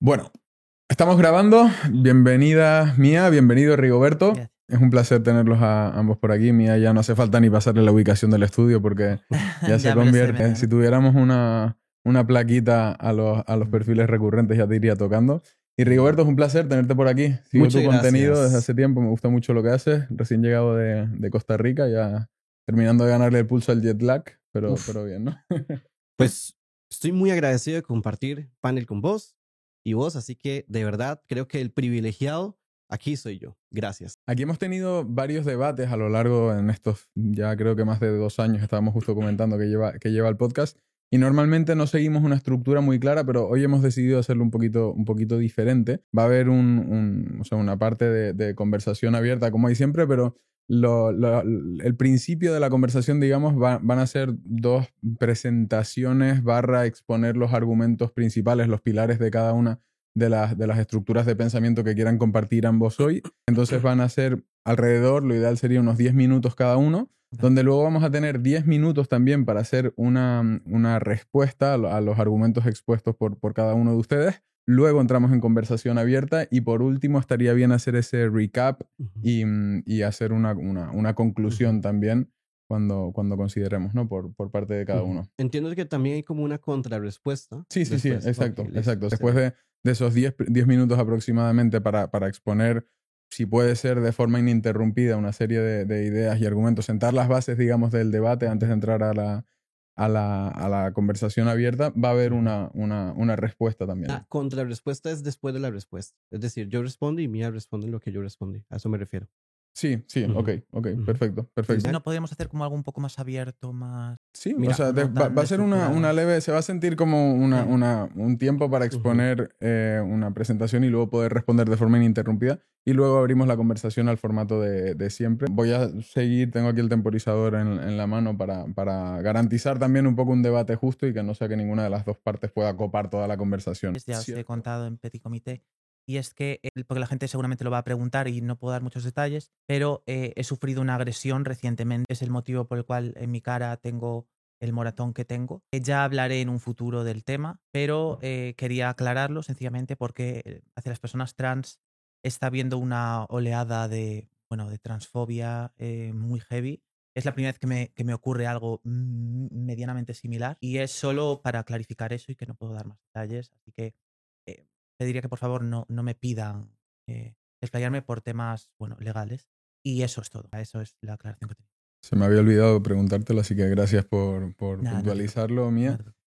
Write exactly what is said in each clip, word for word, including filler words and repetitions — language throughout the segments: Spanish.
Bueno, estamos grabando. Bienvenida Mía, bienvenido Rigoberto. Gracias. Es un placer tenerlos a ambos por aquí. Mía ya no hace falta ni pasarle la ubicación del estudio porque ya, Ya se me lo sé de convierte. memoria. Si tuviéramos una, una plaquita a los, a los perfiles recurrentes ya te iría tocando. Y Rigoberto, es un placer tenerte por aquí. Sigo Muchas tu contenido gracias. desde hace tiempo, me gusta mucho lo que haces. Recién llegado de, de Costa Rica, ya terminando de ganarle el pulso al jet lag, pero, pero bien, ¿no? Pues estoy muy agradecido de compartir panel con vos y vos, así que de verdad creo que el privilegiado aquí soy yo. Gracias. Aquí hemos tenido varios debates a lo largo en estos, ya creo que más de dos años, estábamos justo comentando que lleva, que lleva el podcast, y normalmente no seguimos una estructura muy clara, pero hoy hemos decidido hacerlo un poquito, un poquito diferente. Va a haber un, un, o sea, una parte de, de conversación abierta, como hay siempre, pero lo, lo, el principio de la conversación, digamos, va, van a ser dos presentaciones barra exponer los argumentos principales, los pilares de cada una de las, de las estructuras de pensamiento que quieran compartir ambos hoy. Entonces van a ser alrededor, lo ideal sería unos diez minutos cada uno, donde luego vamos a tener diez minutos también para hacer una, una respuesta a, a los argumentos expuestos por, por cada uno de ustedes. Luego entramos en conversación abierta y por último estaría bien hacer ese recap y, y hacer una, una, una conclusión Uh-huh. también cuando, cuando consideremos, ¿no? Por, por parte de cada Uh-huh. uno. Entiendo que también hay como una contrarrespuesta. Sí, sí, sí, después. exacto, Ok, listo. exacto. Después de, de esos diez minutos aproximadamente para, para exponer, si puede ser de forma ininterrumpida, una serie de, de ideas y argumentos, sentar las bases, digamos, del debate antes de entrar a la, a la, a la conversación abierta, va a haber una, una, una respuesta también. La contrarrespuesta es después de la respuesta. Es decir, yo respondo y Mía responde lo que yo respondí. A eso me refiero. Sí, sí, Ujú. ok, ok, Ujú. perfecto, perfecto. ¿No podríamos hacer como algo un poco más abierto, más...? Sí, Mira, o sea, no de- va, tan va a ser una, estructurado. una leve, se va a sentir como una, Mm. una, un tiempo para exponer eh, una presentación y luego poder responder de forma ininterrumpida y luego abrimos la conversación al formato de, de siempre. Voy a seguir, tengo aquí el temporizador en, en la mano para, para garantizar también un poco un debate justo y que no sea que ninguna de las dos partes pueda copar toda la conversación. Ya os he Cierto. contado en Petit Comité. Y es que, eh, porque la gente seguramente lo va a preguntar y no puedo dar muchos detalles, pero eh, he sufrido una agresión recientemente. Es el motivo por el cual en mi cara tengo el moratón que tengo. Eh, ya hablaré en un futuro del tema, pero eh, quería aclararlo sencillamente porque eh, hacia las personas trans está habiendo una oleada de, bueno, de transfobia eh, muy heavy. Es la primera vez que me, que me ocurre algo mm, medianamente similar y es solo para clarificar eso y que no puedo dar más detalles. Así que eh, te diría que por favor no, no me pidan eh, explayarme por temas, bueno, legales. Y eso es todo. Eso es la aclaración que tengo. Se me había olvidado preguntártelo, así que gracias por, por Nada, no te puntualizarlo, preocupes, Mía. no te preocupes.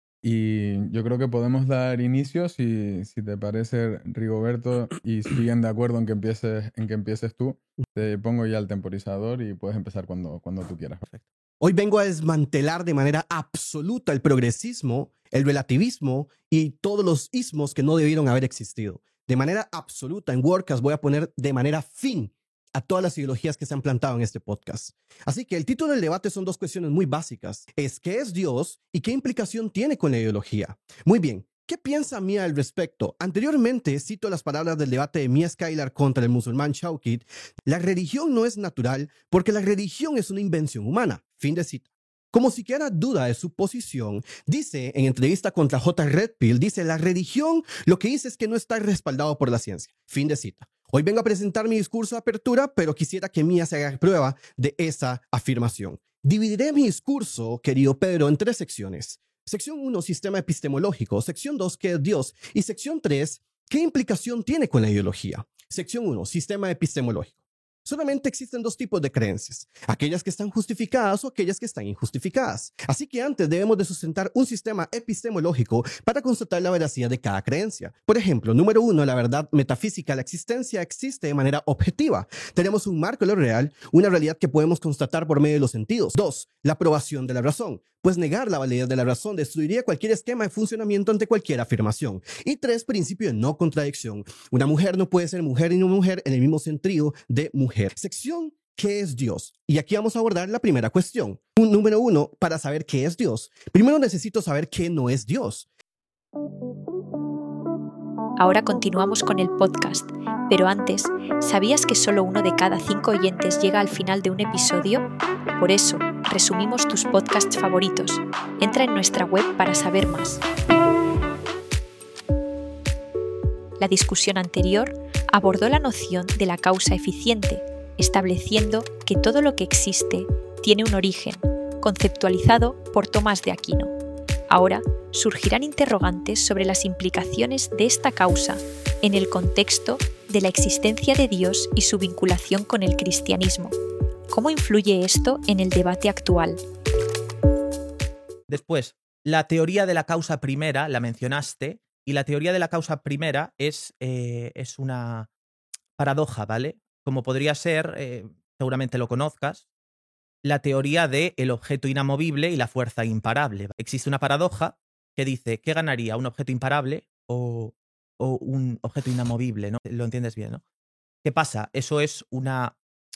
Y yo creo que podemos dar inicio, si, si te parece, Rigoberto, y siguen de acuerdo en que empieces, en que empieces tú. Te pongo ya el temporizador y puedes empezar cuando, cuando tú quieras. Perfecto. Hoy vengo a desmantelar de manera absoluta el progresismo, el relativismo y todos los ismos que no debieron haber existido. De manera absoluta, en WordCast voy a poner de manera fin a todas las ideologías que se han plantado en este podcast. Así que el título del debate son dos cuestiones muy básicas. Es ¿qué es Dios y qué implicación tiene con la ideología? Muy bien. ¿Qué piensa Mía al respecto? Anteriormente cito las palabras del debate de Mia Skylar contra el musulmán Shawkid. La religión no es natural porque la religión es una invención humana. Fin de cita. Como si quedara duda de su posición, dice en entrevista contra J. Redpill, dice la religión lo que dice es que no está respaldado por la ciencia. Fin de cita. Hoy vengo a presentar mi discurso de apertura, pero quisiera que Mía se haga prueba de esa afirmación. Dividiré mi discurso, querido Pedro, en tres secciones. Sección uno, sistema epistemológico. Sección dos, ¿qué es Dios? Y sección tres, ¿qué implicación tiene con la ideología? Sección uno, sistema epistemológico. Solamente existen dos tipos de creencias, aquellas que están justificadas o aquellas que están injustificadas. Así que antes debemos de sustentar un sistema epistemológico para constatar la veracidad de cada creencia. Por ejemplo, número uno, la verdad metafísica, la existencia existe de manera objetiva. Tenemos un marco de lo real, una realidad que podemos constatar por medio de los sentidos. Dos, la aprobación de la razón, pues negar la validez de la razón destruiría cualquier esquema de funcionamiento ante cualquier afirmación. Y tres, principio de no contradicción. Una mujer no puede ser mujer y no mujer en el mismo sentido de mujer. Sección ¿qué es Dios? Y aquí vamos a abordar la primera cuestión. Un número uno, para saber qué es Dios. Primero necesito saber qué no es Dios. Ahora continuamos con el podcast, pero antes, ¿sabías que solo uno de cada cinco oyentes llega al final de un episodio? Por eso, resumimos tus podcasts favoritos. Entra en nuestra web para saber más. La discusión anterior abordó la noción de la causa eficiente, estableciendo que todo lo que existe tiene un origen, conceptualizado por Tomás de Aquino. Ahora surgirán interrogantes sobre las implicaciones de esta causa en el contexto de la existencia de Dios y su vinculación con el cristianismo. ¿Cómo influye esto en el debate actual? Después, la teoría de la causa primera la mencionaste, y la teoría de la causa primera es, eh, es una paradoja, ¿vale? Como podría ser, eh, seguramente lo conozcas, la teoría del objeto inamovible y la fuerza imparable. Existe una paradoja que dice, ¿qué ganaría, un objeto imparable o, o un objeto inamovible? ¿No? Lo entiendes bien, ¿no? ¿Qué pasa? Eso es una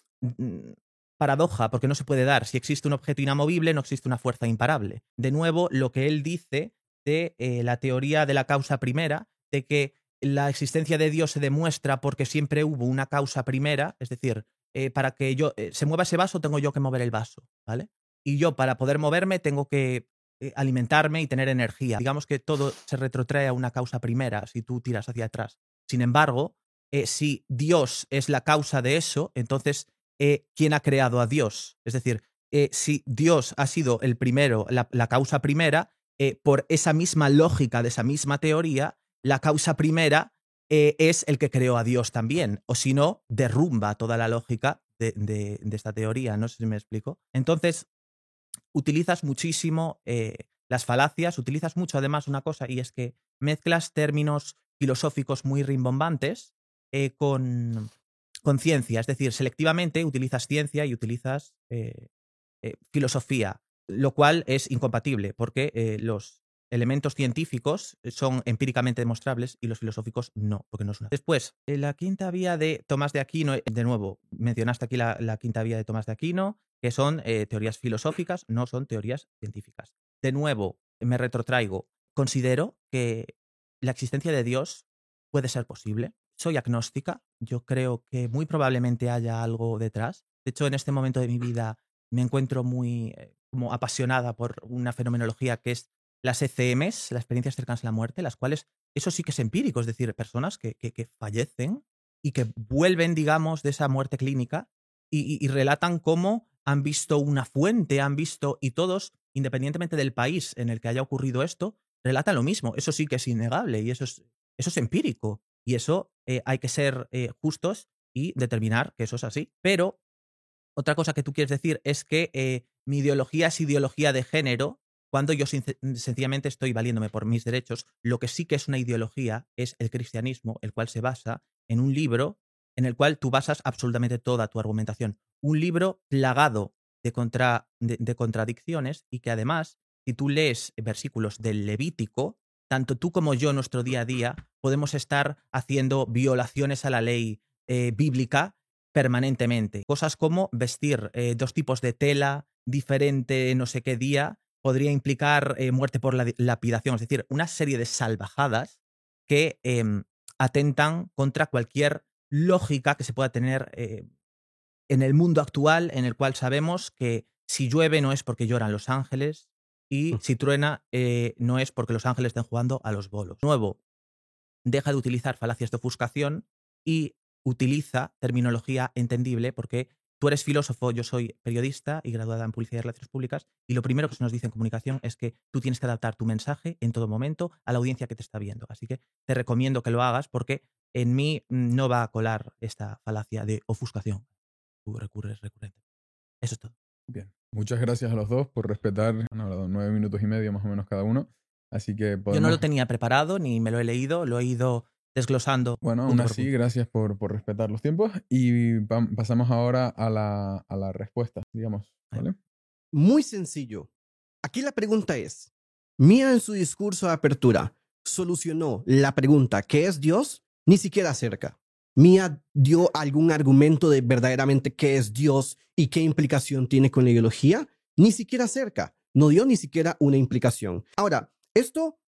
mm, paradoja, porque no se puede dar. Si existe un objeto inamovible, no existe una fuerza imparable. De nuevo, lo que él dice de eh, la teoría de la causa primera, de que la existencia de Dios se demuestra porque siempre hubo una causa primera, es decir, eh, para que yo eh, se mueva ese vaso, tengo yo que mover el vaso, ¿vale? Y yo, para poder moverme, tengo que eh, alimentarme y tener energía. Digamos que todo se retrotrae a una causa primera si tú tiras hacia atrás. Sin embargo, eh, si Dios es la causa de eso, entonces, eh, ¿quién ha creado a Dios? Es decir, eh, si Dios ha sido el primero, la, la causa primera, eh, por esa misma lógica de esa misma teoría, la causa primera eh, es el que creó a Dios también, o si no, derrumba toda la lógica de, de, de esta teoría, no sé si me explico. Entonces, utilizas muchísimo eh, las falacias, utilizas mucho además una cosa, y es que mezclas términos filosóficos muy rimbombantes eh, con, con ciencia, es decir, selectivamente utilizas ciencia y utilizas eh, eh, filosofía, lo cual es incompatible, porque eh, los elementos científicos son empíricamente demostrables y los filosóficos no, porque no son. Después, eh, la quinta vía de Tomás de Aquino, de nuevo, mencionaste aquí la, la quinta vía de Tomás de Aquino, que son eh, teorías filosóficas, no son teorías científicas. De nuevo, me retrotraigo. Considero que la existencia de Dios puede ser posible. Soy agnóstica, yo creo que muy probablemente haya algo detrás. De hecho, en este momento de mi vida me encuentro muy eh, como apasionada por una fenomenología que es las E C Ms, las experiencias cercanas a la muerte, las cuales, eso sí que es empírico, es decir, personas que, que, que fallecen y que vuelven, digamos, de esa muerte clínica y, y, y relatan cómo han visto una fuente, han visto, y todos, independientemente del país en el que haya ocurrido esto, relatan lo mismo. Eso sí que es innegable y eso es, eso es empírico. Y eso eh, hay que ser eh, justos y determinar que eso es así. Pero otra cosa que tú quieres decir es que eh, mi ideología es ideología de género, cuando yo sencillamente estoy valiéndome por mis derechos. Lo que sí que es una ideología es el cristianismo, el cual se basa en un libro en el cual tú basas absolutamente toda tu argumentación. Un libro plagado de, contra, de, de contradicciones, y que además, si tú lees versículos del Levítico, tanto tú como yo en nuestro día a día podemos estar haciendo violaciones a la ley eh, bíblica permanentemente. Cosas como vestir eh, dos tipos de tela diferente no sé qué día podría implicar eh, muerte por la lapidación. Es decir, una serie de salvajadas que eh, atentan contra cualquier lógica que se pueda tener eh, en el mundo actual, en el cual sabemos que si llueve no es porque lloran los ángeles y si truena eh, no es porque los ángeles estén jugando a los bolos. De nuevo, deja de utilizar falacias de ofuscación y utiliza terminología entendible, porque tú eres filósofo, yo soy periodista y graduada en Publicidad y Relaciones Públicas, y lo primero que se nos dice en comunicación es que tú tienes que adaptar tu mensaje en todo momento a la audiencia que te está viendo. Así que te recomiendo que lo hagas, porque en mí no va a colar esta falacia de ofuscación. Tú recurres recurrente. Eso es todo. Bien. Muchas gracias a los dos por respetar. Han hablado nueve minutos y medio más o menos cada uno. Así que podemos... Yo no lo tenía preparado ni me lo he leído, lo he ido desglosando. Bueno, aún así, gracias por, por respetar los tiempos. Y pa pasamos ahora a la, a la respuesta, digamos. ¿Vale? Muy sencillo. Aquí la pregunta es, Mía en su discurso de apertura solucionó la pregunta ¿qué es Dios? Ni siquiera cerca. Mía dio algún argumento de verdaderamente qué es Dios y qué implicación tiene con la ideología. Ni siquiera cerca. No dio ni siquiera una implicación. Ahora, esto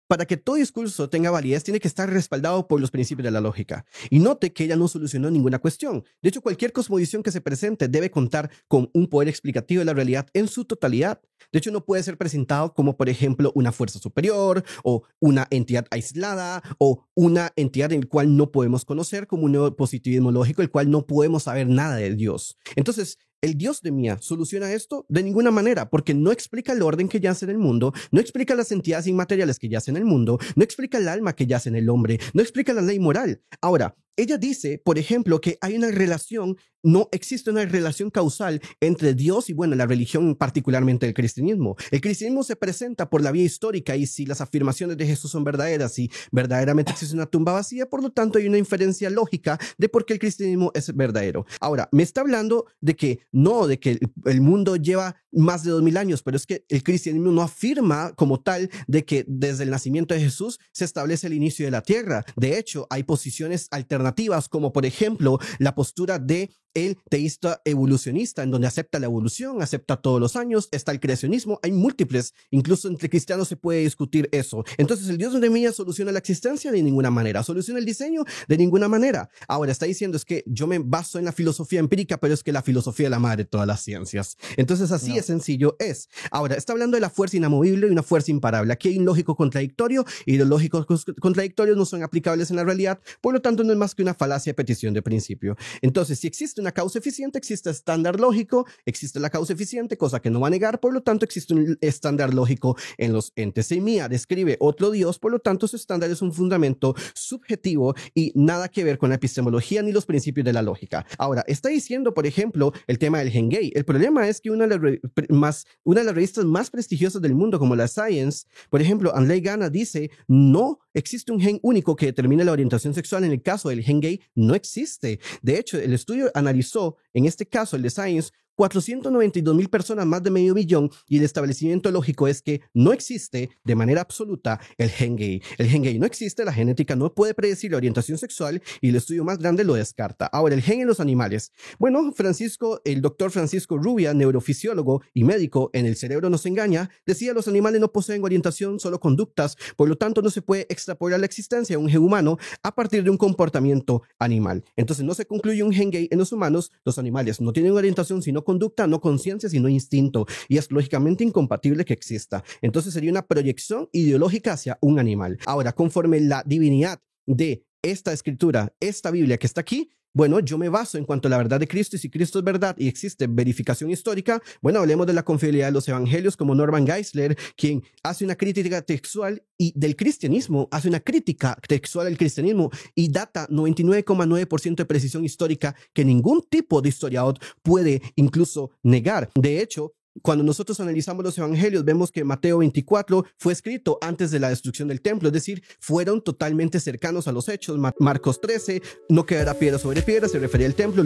para que todo discurso tenga validez, tiene que estar respaldado por los principios de la lógica. Y note que ella no solucionó ninguna cuestión. De hecho, cualquier cosmovisión que se presente debe contar con un poder explicativo de la realidad en su totalidad. De hecho, no puede ser presentado como, por ejemplo, una fuerza superior o una entidad aislada o una entidad en la cual no podemos conocer, como un positivismo lógico, el cual no podemos saber nada de Dios. Entonces, ¿el Dios de Mía soluciona esto? De ninguna manera, porque no explica el orden que yace en el mundo, no explica las entidades inmateriales que yacen en el mundo, no explica el alma que yace en el hombre, no explica la ley moral. Ahora, ella dice, por ejemplo, que hay una relación, no existe una relación causal entre Dios y, bueno, la religión, particularmente el cristianismo. El cristianismo se presenta por la vía histórica y si las afirmaciones de Jesús son verdaderas y verdaderamente existe una tumba vacía, por lo tanto hay una inferencia lógica de por qué el cristianismo es verdadero. Ahora, me está hablando de que no, de que el, el mundo lleva más de dos mil años, pero es que el cristianismo no afirma como tal de que desde el nacimiento de Jesús se establece el inicio de la tierra. De hecho, hay posiciones alternativas como por ejemplo la postura de el teísta evolucionista, en donde acepta la evolución, acepta todos los años, está el creacionismo, hay múltiples, incluso entre cristianos se puede discutir eso. Entonces, ¿el Dios de Mía soluciona la existencia? De ninguna manera. ¿Soluciona el diseño? De ninguna manera. Ahora, está diciendo es que yo me baso en la filosofía empírica, pero es que la filosofía es la madre de todas las ciencias. Entonces, así No. es sencillo es. Ahora, está hablando de la fuerza inamovible y una fuerza imparable. Aquí hay un lógico contradictorio y los lógicos contradictorios no son aplicables en la realidad, por lo tanto, no es más que una falacia de petición de principio. Entonces, si existe una causa eficiente, existe estándar lógico, existe la causa eficiente, cosa que no va a negar, por lo tanto existe un estándar lógico en los entes. Y Mía describe otro Dios, por lo tanto su estándar es un fundamento subjetivo y nada que ver con la epistemología ni los principios de la lógica. Ahora, está diciendo, por ejemplo, el tema del gen gay. El problema es que una de las, más, una de las revistas más prestigiosas del mundo, como la Science, por ejemplo, Anley Gana dice, no existe un gen único que determine la orientación sexual. En el caso del gen gay, no existe. De hecho, el estudio analizó, en este caso, el de Science, cuatrocientas noventa y dos mil personas, más de medio millón, y el establecimiento lógico es que no existe de manera absoluta el gen gay. El gen gay no existe, la genética no puede predecir la orientación sexual y el estudio más grande lo descarta. Ahora, el gen en los animales. Bueno, Francisco, el doctor Francisco Rubia, neurofisiólogo y médico en El cerebro nos engaña, decía los animales no poseen orientación, solo conductas, por lo tanto no se puede extrapolar la existencia de un gen humano a partir de un comportamiento animal. Entonces no se concluye un gen gay en los humanos, los animales no tienen orientación sino conducta, no conciencia, sino instinto, y es lógicamente incompatible que exista. Entonces sería una proyección ideológica hacia un animal. Ahora, conforme la divinidad de esta escritura, esta Biblia que está aquí, bueno, yo me baso en cuanto a la verdad de Cristo, y si Cristo es verdad y existe verificación histórica, bueno, hablemos de la confiabilidad de los evangelios, como Norman Geisler, quien hace una crítica textual y del cristianismo, hace una crítica textual al cristianismo y data noventa y nueve coma nueve por ciento de precisión histórica que ningún tipo de historiador puede incluso negar. De hecho, cuando nosotros analizamos los evangelios, vemos que Mateo veinticuatro fue escrito antes de la destrucción del templo, es decir, fueron totalmente cercanos a los hechos. Mar- Marcos trece, no quedará piedra sobre piedra, se refería al templo.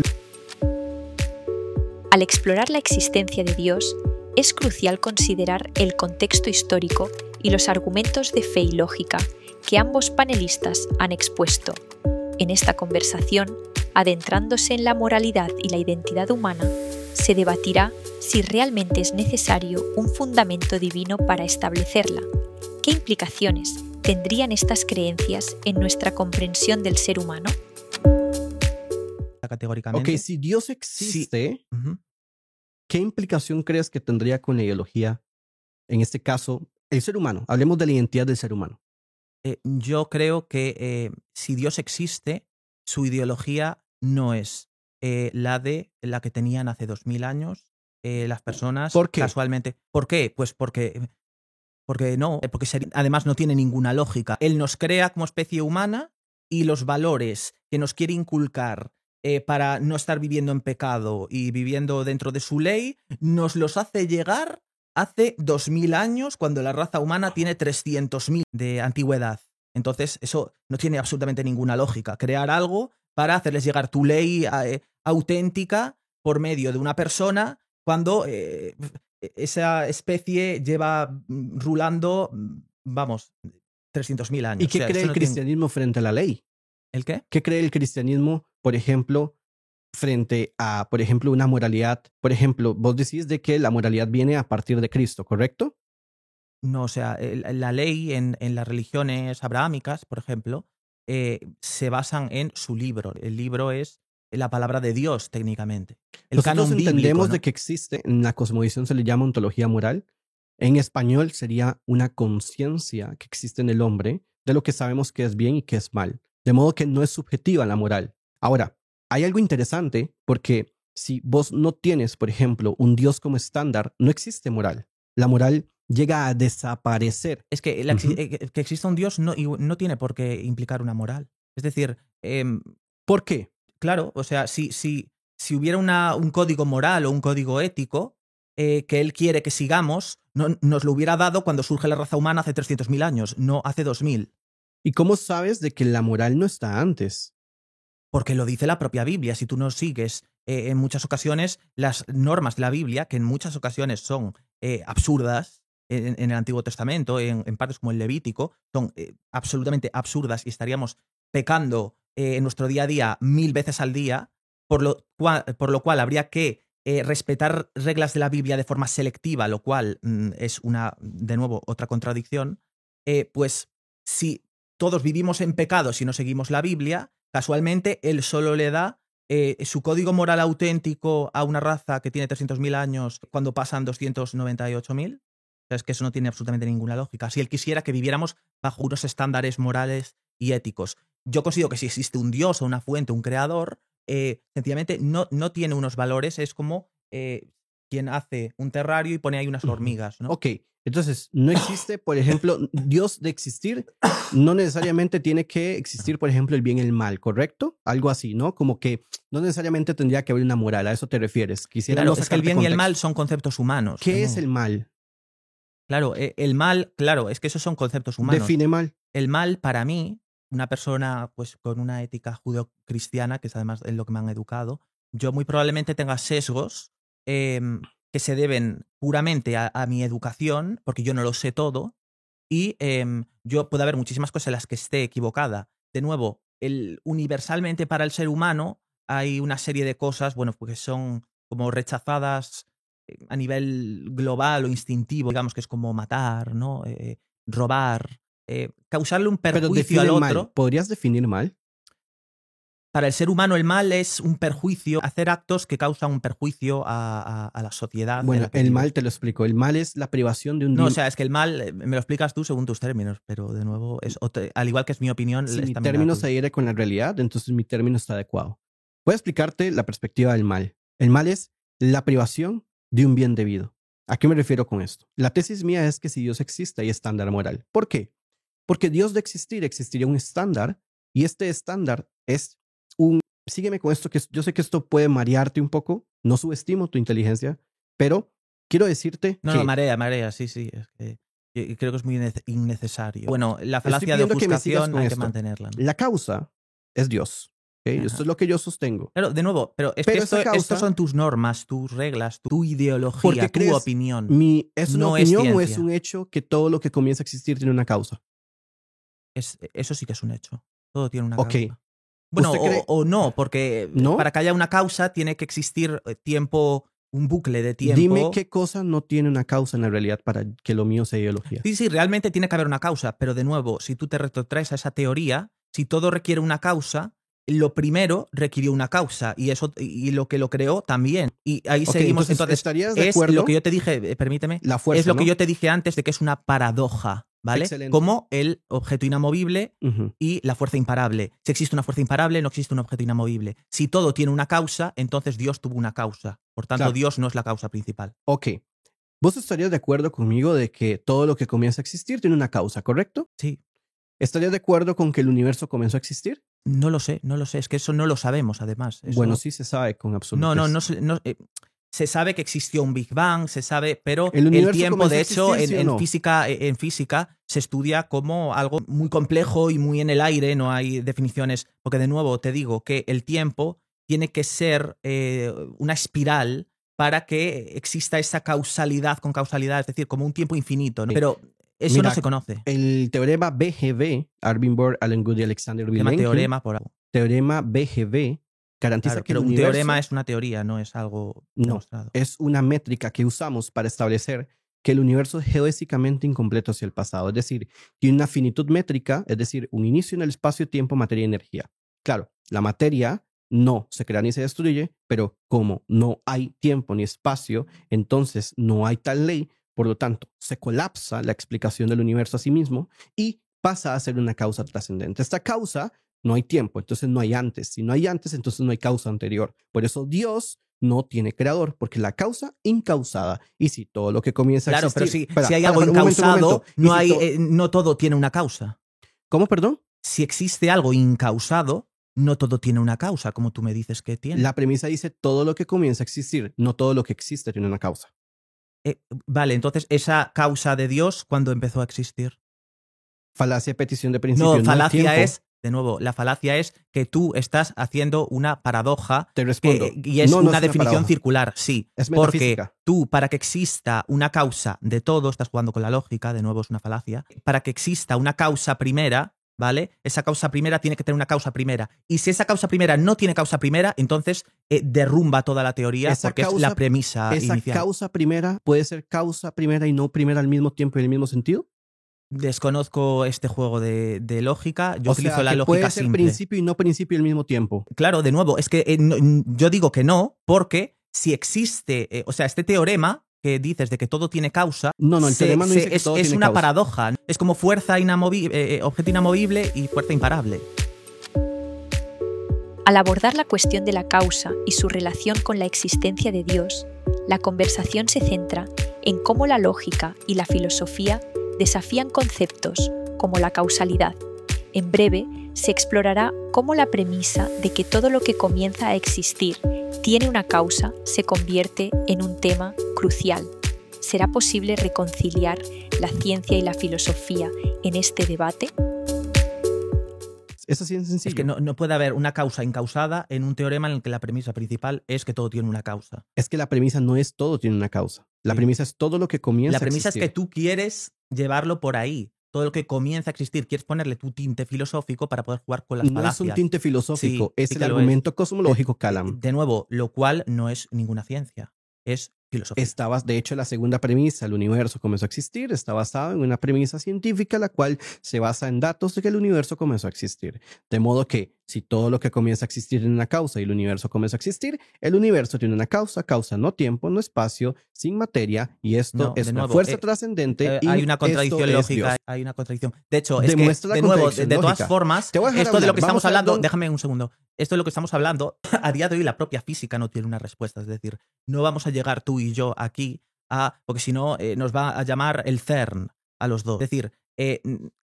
Al explorar la existencia de Dios, es crucial considerar el contexto histórico y los argumentos de fe y lógica que ambos panelistas han expuesto. En esta conversación, adentrándose en la moralidad y la identidad humana, se debatirá si realmente es necesario un fundamento divino para establecerla. ¿Qué implicaciones tendrían estas creencias en nuestra comprensión del ser humano? Categóricamente. Ok, si Dios existe, Ujú. ¿qué implicación crees que tendría con la ideología? En este caso, el ser humano. Hablemos de la identidad del ser humano. Eh, yo creo que eh, si Dios existe, su ideología no es eh, la de la que tenían hace dos mil años eh, las personas. ¿Por qué? Casualmente. ¿Por qué? Pues porque, porque no, porque sería- además no tiene ninguna lógica. Él nos crea como especie humana y los valores que nos quiere inculcar eh, para no estar viviendo en pecado y viviendo dentro de su ley, nos los hace llegar hace dos mil años, cuando la raza humana tiene trescientos mil de antigüedad. Entonces, eso no tiene absolutamente ninguna lógica. Crear algo para hacerles llegar tu ley eh, auténtica por medio de una persona cuando eh, esa especie lleva mm, rulando, mm, vamos, trescientos mil años. ¿Y qué O sea, cree eso el no tiene- cristianismo frente a la ley? ¿El qué? ¿Qué cree el cristianismo, por ejemplo, frente a, por ejemplo, una moralidad? Por ejemplo, vos decís de que la moralidad viene a partir de Cristo, ¿correcto? No, o sea, el- la ley en, en las religiones abrahámicas, por ejemplo, eh, se basan en su libro. El libro es la palabra de Dios, técnicamente. El Nosotros canon bíblico, entendemos ¿no? de que existe, en la cosmovisión se le llama ontología moral. En español sería una conciencia que existe en el hombre de lo que sabemos que es bien y que es mal. De modo que no es subjetiva la moral. Ahora, hay algo interesante porque si vos no tienes, por ejemplo, un Dios como estándar, no existe moral. La moral llega a desaparecer. Es que, la exi- Ujú. eh, que exista un Dios no, y no tiene por qué implicar una moral. Es decir, em, ¿Por qué? claro, o sea, si, si, si hubiera una, un código moral o un código ético eh, que él quiere que sigamos, no, nos lo hubiera dado cuando surge la raza humana hace trescientos mil años, no hace dos mil. ¿Y cómo sabes de que la moral no está antes? Porque lo dice la propia Biblia. Si tú no sigues eh, en muchas ocasiones las normas de la Biblia, que en muchas ocasiones son eh, absurdas, en, en el Antiguo Testamento, en, en partes como el Levítico, son eh, absolutamente absurdas y estaríamos pecando eh, en nuestro día a día mil veces al día, por lo cual, por lo cual habría que eh, respetar reglas de la Biblia de forma selectiva, lo cual mm, es una, de nuevo, otra contradicción. Eh, pues si todos vivimos en pecado si no seguimos la Biblia, casualmente él solo le da eh, su código moral auténtico a una raza que tiene trescientos mil años cuando pasan doscientos noventa y ocho mil. O sea, es que eso no tiene absolutamente ninguna lógica. Si él quisiera que viviéramos bajo unos estándares morales y éticos. Yo considero que si existe un Dios o una fuente, un creador, eh, sencillamente no, no tiene unos valores. Es como eh, quien hace un terrario y pone ahí unas Ujú. hormigas, ¿no? Ok, entonces no existe, por ejemplo, Dios de existir, no necesariamente tiene que existir, por ejemplo, el bien y el mal, ¿correcto? Algo así, ¿no? Como que no necesariamente tendría que haber una moral, a eso te refieres. Quisiera Claro, no es que el sacarte bien y el contexto. mal son conceptos humanos. ¿Qué ¿no? es el mal? Claro, eh, el mal, claro, es que esos son conceptos humanos. Define mal. El mal, para mí, una persona pues con una ética judeocristiana, que es además en lo que me han educado, yo muy probablemente tenga sesgos eh, que se deben puramente a, a mi educación, porque yo no lo sé todo, y eh, yo puede haber muchísimas cosas en las que esté equivocada. De nuevo, el, universalmente para el ser humano hay una serie de cosas, bueno, pues que son como rechazadas eh, a nivel global o instintivo, digamos que es como matar, ¿no? Eh, robar, eh, causarle un Pero perjuicio define al mal. otro. ¿Podrías definir mal? Para el ser humano el mal es un perjuicio, hacer actos que causan un perjuicio a, a, a la sociedad. en Bueno, la que el vive. mal te lo explico. El mal es la privación de un No, o bien. sea, es que el mal, eh, me lo explicas tú según tus términos, pero de nuevo, es otro- al igual que es mi opinión, Si es mi también la término tuya. se adhiere con la realidad, entonces mi término está adecuado. Voy a explicarte la perspectiva del mal. El mal es la privación de un bien debido. ¿A qué me refiero con esto? La tesis mía es que si Dios existe hay estándar moral. ¿Por qué? Porque Dios de existir existiría un estándar y este estándar es un... Sígueme con esto, que yo sé que esto puede marearte un poco, no subestimo tu inteligencia, pero quiero decirte No, que no, marea, marea, sí, sí. Es que yo creo que es muy innece- innecesario. Bueno, la estoy falacia de pidiendo que me sigas ofuscación con hay que esto. mantenerla, ¿no? La causa es Dios. ¿Ok? Ajá. Esto es lo que yo sostengo. Claro, de nuevo, pero es Pero que esto, esa causa- estos son tus normas, tus reglas, tu, tu ¿Por ideología, qué tu crees opinión. Mi, ¿Es una No es opinión o es ciencia. un hecho que todo lo que comienza a existir tiene una causa? Es, eso sí que es un hecho. Todo tiene una Ok. causa. Bueno, ¿Usted o, cree- o no, porque ¿No? para que haya una causa tiene que existir eh, tiempo, un bucle de tiempo. Dime qué cosa no tiene una causa en la realidad para que lo mío sea ideología. Sí, sí, realmente tiene que haber una causa, pero de nuevo, si tú te retrotraes a esa teoría, si todo requiere una causa, lo primero requirió una causa y eso y lo que lo creó también. Y ahí Ok, seguimos. entonces, Entonces, ¿estarías de es acuerdo? lo que yo te dije, eh, permíteme, La fuerza, es lo que ¿no? yo te dije antes de que es una paradoja, ¿vale? Excelente. Como el objeto inamovible Ujú. y la fuerza imparable. Si existe una fuerza imparable, no existe un objeto inamovible. Si todo tiene una causa, entonces Dios tuvo una causa. Por tanto, Claro. Dios no es la causa principal. Ok. ¿Vos estarías de acuerdo conmigo de que todo lo que comienza a existir tiene una causa, correcto? Sí. ¿Estarías de acuerdo con que el universo comenzó a existir? No lo sé, no lo sé. Es que eso no lo sabemos, además. Eso- Bueno, sí se sabe con absolutez. No, no, no, se- no, eh, se sabe que existió un Big Bang, se sabe, pero ¿El el, universo tiempo, comenzó de a hecho, existir, en, sí o en no? física, eh, en física se estudia como algo muy complejo y muy en el aire, no hay definiciones, porque de nuevo te digo que el tiempo tiene que ser eh, una espiral para que exista esa causalidad con causalidad, es decir, como un tiempo infinito, ¿no? Pero eso Mira, no se conoce. El teorema B G B, Arvin Bohr, Alan Guth y Alexander Se llama Vilenkin, teorema por algo. teorema B G B garantiza Claro, que el pero un universo teorema es una teoría, no es algo No. demostrado. es una métrica que usamos para establecer que el universo es geodésicamente incompleto hacia el pasado, es decir, tiene una finitud métrica, es decir, un inicio en el espacio-tiempo, materia y energía. Claro, la materia no se crea ni se destruye, pero como no hay tiempo ni espacio, entonces no hay tal ley, por lo tanto, se colapsa la explicación del universo a sí mismo y pasa a ser una causa trascendente. Esta causa no hay tiempo, entonces no hay antes. Si no hay antes, entonces no hay causa anterior. Por eso Dios no tiene creador, porque la causa incausada. Y si todo lo que comienza Claro, a existir... pero si, Espera, si hay para, algo para, un momento, un incausado, momento. Y no, si hay, to- eh, no todo tiene una causa. ¿Cómo, perdón? Si existe algo incausado, no todo tiene una causa, como tú me dices que tiene. La premisa dice todo lo que comienza a existir, no todo lo que existe tiene una causa. Eh, vale, entonces, esa causa de Dios, ¿cuándo empezó a existir? Falacia, petición de principio. No, hay falacia tiempo. es, de nuevo, la falacia es que tú estás haciendo una paradoja Te que- respondo. y es No, no una es definición paradoja. circular, sí. Es Porque metafísica. tú, para que exista una causa de todo, estás jugando con la lógica, de nuevo es una falacia, para que exista una causa primera, ¿vale? Esa causa primera tiene que tener una causa primera. Y si esa causa primera no tiene causa primera, entonces eh, derrumba toda la teoría Esa porque es causa- la premisa ¿Esa inicial. causa primera puede ser causa primera y no primera al mismo tiempo y en el mismo sentido? Desconozco este juego de, de lógica. Yo o utilizo sea, la que lógica puede ser simple. principio y no principio al mismo tiempo. Claro, de nuevo, es que eh, no- yo digo que no, porque si existe, eh, o sea, este teorema que dices de que todo tiene causa, No, no, el se- teorema no se- dice que es, todo es tiene una causa. paradoja. Es como fuerza inamovible, eh, objeto inamovible y fuerza imparable. Al abordar la cuestión de la causa y su relación con la existencia de Dios, la conversación se centra en cómo la lógica y la filosofía desafían conceptos como la causalidad. En breve, se explorará cómo la premisa de que todo lo que comienza a existir tiene una causa se convierte en un tema crucial. ¿Será posible reconciliar la ciencia y la filosofía en este debate? Es así de sencillo. Es que no, no puede haber una causa incausada en un teorema en el que la premisa principal es que todo tiene una causa. Es que la premisa no es todo tiene una causa. La Sí. premisa es todo lo que comienza La premisa a es que existir. tú quieres llevarlo por ahí. Todo lo que comienza a existir, quieres ponerle tu tinte filosófico para poder jugar con las No es falacias. un tinte filosófico, Sí, es sí el que lo argumento cosmológico Kalam. De nuevo, lo cual no es ninguna ciencia, es filosofía. Estaba, de hecho, la segunda premisa, el universo comenzó a existir, está basado en una premisa científica, la cual se basa en datos de que el universo comenzó a existir. De modo que, si todo lo que comienza a existir tiene una causa y el universo comenzó a existir, el universo tiene una causa, causa no tiempo, no espacio, sin materia, y esto No, es de una nuevo, fuerza eh, trascendente. Eh, y hay una esto contradicción es lógica, Dios. hay una contradicción. De hecho, es Demuestra la que, de nuevo, de, contradicción de todas lógica. formas, Te voy a dejar esto de lo hablar. que Vamos estamos a- hablando, no- déjame un segundo, esto de lo que estamos hablando, a día de hoy la propia física no tiene una respuesta, es decir, no vamos a llegar tú y yo aquí a, porque si no, eh, nos va a llamar el CERN a los dos. Es decir, eh,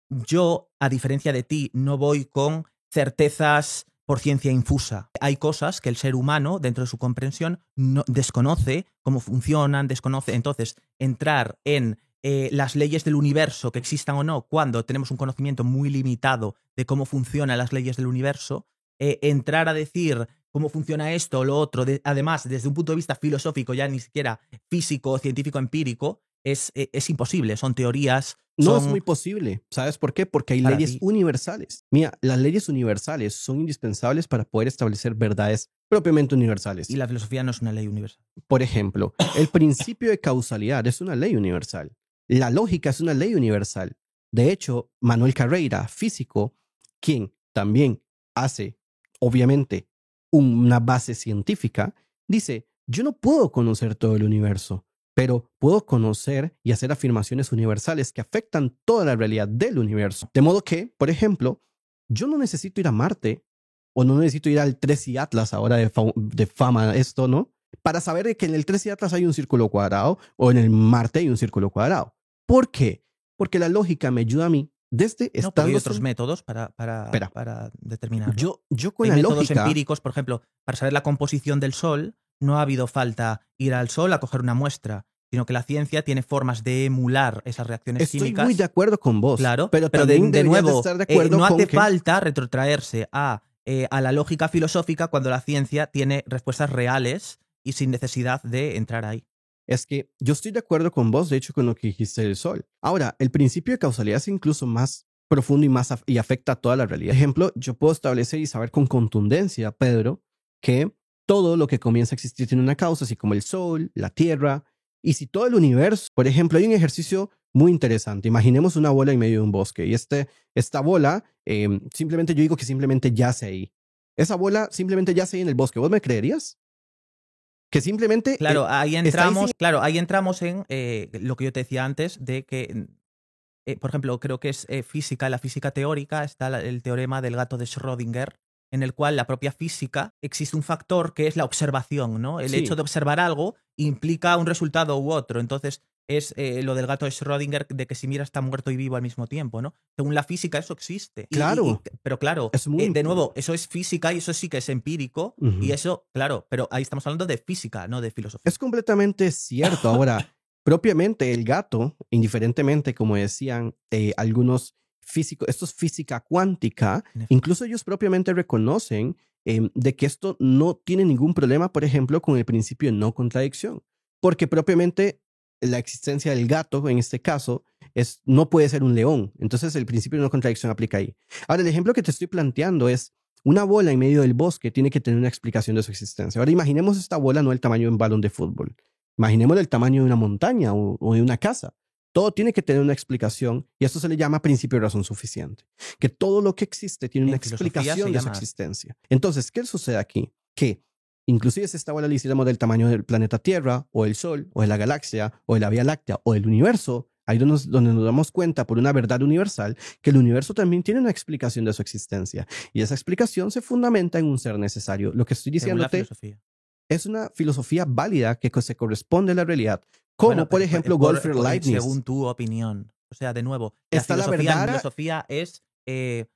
yo, a diferencia de ti, no voy con certezas por ciencia infusa. Hay cosas que el ser humano, dentro de su comprensión, no, desconoce cómo funcionan, desconoce. Entonces, entrar en eh, las leyes del universo, que existan o no, cuando tenemos un conocimiento muy limitado de cómo funcionan las leyes del universo, eh, entrar a decir cómo funciona esto o lo otro, de, además, desde un punto de vista filosófico, ya ni siquiera físico, científico, empírico, es, eh, es imposible. Son teorías. No son... es muy posible. ¿Sabes por qué? Porque hay Para leyes ti. universales. Mira, las leyes universales son indispensables para poder establecer verdades propiamente universales. Y la filosofía no es una ley universal. Por ejemplo, el principio de causalidad es una ley universal. La lógica es una ley universal. De hecho, Manuel Carreira, físico, quien también hace, obviamente, una base científica, dice, yo no puedo conocer todo el universo, pero puedo conocer y hacer afirmaciones universales que afectan toda la realidad del universo. De modo que, por ejemplo, yo no necesito ir a Marte o no necesito ir al tres y Atlas ahora de, fa de fama esto, ¿no? Para saber que en el tres y Atlas hay un círculo cuadrado o en el Marte hay un círculo cuadrado. ¿Por qué? Porque la lógica me ayuda a mí desde No, pero estando... hay otros métodos para, para, Espera. para determinarlo. yo, yo con Hay la métodos lógica... empíricos, por ejemplo, para saber la composición del Sol, no ha habido falta ir al Sol a coger una muestra, sino que la ciencia tiene formas de emular esas reacciones Estoy químicas. muy de acuerdo con vos. Claro, pero, pero de, también de deberías nuevo, estar de eh, acuerdo no con hace que- falta retrotraerse a, eh, a la lógica filosófica cuando la ciencia tiene respuestas reales y sin necesidad de entrar ahí. Es que yo estoy de acuerdo con vos, de hecho, con lo que dijiste del Sol. Ahora, el principio de causalidad es incluso más profundo y más af y afecta a toda la realidad. Por ejemplo, yo puedo establecer y saber con contundencia, Pedro, que todo lo que comienza a existir tiene una causa, así como el Sol, la Tierra Y si todo el universo, por ejemplo, hay un ejercicio muy interesante. Imaginemos una bola en medio de un bosque y este, esta bola, eh, simplemente yo digo que simplemente yace ahí. Esa bola simplemente yace ahí en el bosque. ¿Vos me creerías? Que simplemente... Claro, eh, ahí está entramos, ahí sin- claro, ahí entramos en eh, lo que yo te decía antes, de que, eh, por ejemplo, creo que es eh, física, en la física teórica está la- el teorema del gato de Schrödinger, en el cual la propia física existe un factor que es la observación, ¿no? El Sí. hecho de observar algo implica un resultado u otro. Entonces, es eh, lo del gato de Schrödinger, de que si mira está muerto y vivo al mismo tiempo, ¿no? Según la física, eso existe. Y- Claro. y- y- pero claro, Es muy eh, de imp- nuevo, eso es física y eso sí que es empírico. Ujú. Y eso, claro, pero ahí estamos hablando de física, no de filosofía. Es completamente cierto. Ahora, propiamente el gato, indiferentemente, como decían eh, algunos físicos, esto es física cuántica, En efecto. incluso ellos propiamente reconocen eh, de que esto no tiene ningún problema, por ejemplo, con el principio de no contradicción, porque propiamente la existencia del gato, en este caso, es, no puede ser un león. Entonces, el principio de no contradicción aplica ahí. Ahora, el ejemplo que te estoy planteando es una bola en medio del bosque tiene que tener una explicación de su existencia. Ahora imaginemos esta bola no el tamaño de un balón de fútbol. Imaginemos el tamaño de una montaña o, o de una casa. Todo tiene que tener una explicación y esto se le llama principio de razón suficiente. Que todo lo que existe tiene una En filosofía explicación se de su llama- existencia. Entonces, ¿qué sucede aquí? Que inclusive si esta bola la hiciéramos del tamaño del planeta Tierra o el Sol o de la galaxia o de la Vía Láctea o del universo, ahí donde nos, donde nos damos cuenta por una verdad universal que el universo también tiene una explicación de su existencia. Y esa explicación se fundamenta en un ser necesario. Lo que estoy Según la diciéndote filosofía. es una filosofía válida que co- se corresponde a la realidad. Como, Bueno, por pero- ejemplo, por- Gottfried por- Leibniz. Según tu opinión. O sea, de nuevo, Está la filosofía, verdad- filosofía es eh,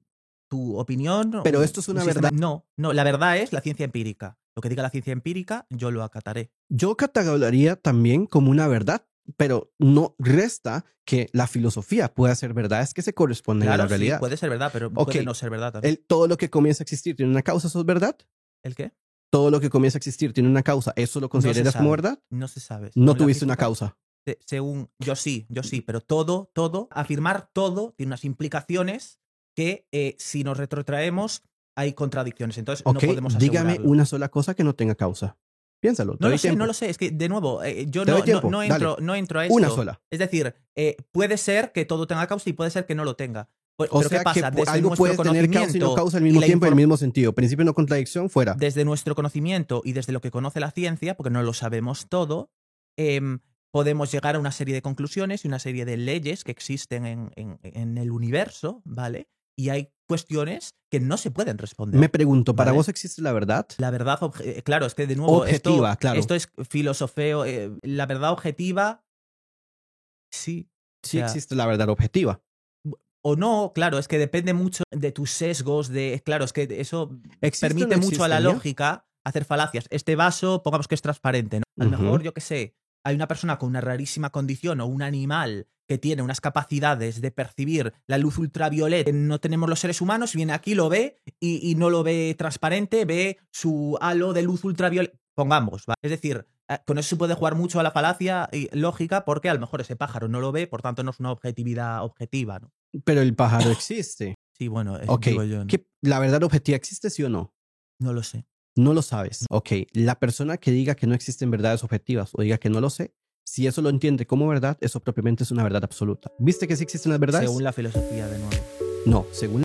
tu opinión. Pero un- esto es un una sistema- verdad. No, no, la verdad es la ciencia empírica. Lo que diga la ciencia empírica, yo lo acataré. Yo catalogaría también como una verdad, pero no resta que la filosofía pueda ser verdad, es que se corresponde a Claro, la sí, realidad. puede ser verdad, pero Ok. puede no ser verdad también. El- todo lo que comienza a existir tiene una causa, ¿eso es verdad? ¿El qué? Todo lo que comienza a existir tiene una causa, ¿eso lo consideras como sabe. verdad? No se sabe. No Según la tuviste una física, causa. se- Según, yo sí, yo sí, pero todo, todo, afirmar todo tiene unas implicaciones que eh, si nos retrotraemos hay contradicciones. Entonces Ok, no podemos dígame asegurarlo. una sola cosa que no tenga causa. Piénsalo. te No doy lo sé, tiempo. no lo sé. Es que, de nuevo, eh, yo Te no, doy no, tiempo, no dale. entro, no entro a esto. Una sola. Es decir, eh, puede ser que todo tenga causa y puede ser que no lo tenga. Pues, O pero sea ¿qué pasa? que Desde algo nuestro puede tener causa y no conocimiento causa al y mismo la tiempo en el inform- mismo sentido. Principio de no contradicción, fuera. Desde nuestro conocimiento y desde lo que conoce la ciencia, porque no lo sabemos todo, em, podemos llegar a una serie de conclusiones y una serie de leyes que existen en, en- en el universo, ¿vale? Y hay cuestiones que no se pueden responder. Me pregunto, ¿para Vale. vos existe la verdad? La verdad, obje- eh, claro, es que de nuevo. Objetiva, esto, claro. Esto es filosofeo. eh, la verdad objetiva, sí. Sí o sea, existe la verdad objetiva. O no, claro, es que depende mucho de tus sesgos, de. Claro, es que eso ¿Existe o permite no mucho a la existe, ya? lógica hacer falacias. Este vaso, pongamos que es transparente, ¿no? A lo Ujú. mejor, yo qué sé, hay una persona con una rarísima condición o un animal que tiene unas capacidades de percibir la luz ultravioleta que no tenemos los seres humanos, viene aquí, lo ve y, y no lo ve transparente, ve su halo de luz ultravioleta. Pongamos, ¿va? Es decir, eh, con eso se puede jugar mucho a la falacia y lógica porque a lo mejor ese pájaro no lo ve, por tanto no es una objetividad objetiva, ¿no? Pero el pájaro existe. Sí, bueno, eh, Ok. digo yo, ¿no? ¿Qué- ¿La verdad objetiva existe, sí o no? No lo sé. No lo sabes. Ok. La persona que diga que no existen verdades objetivas o diga que no lo sé, si eso lo entiende como verdad, eso propiamente es una verdad absoluta. ¿Viste que sí existen las verdades? Según la filosofía, de nuevo. No, según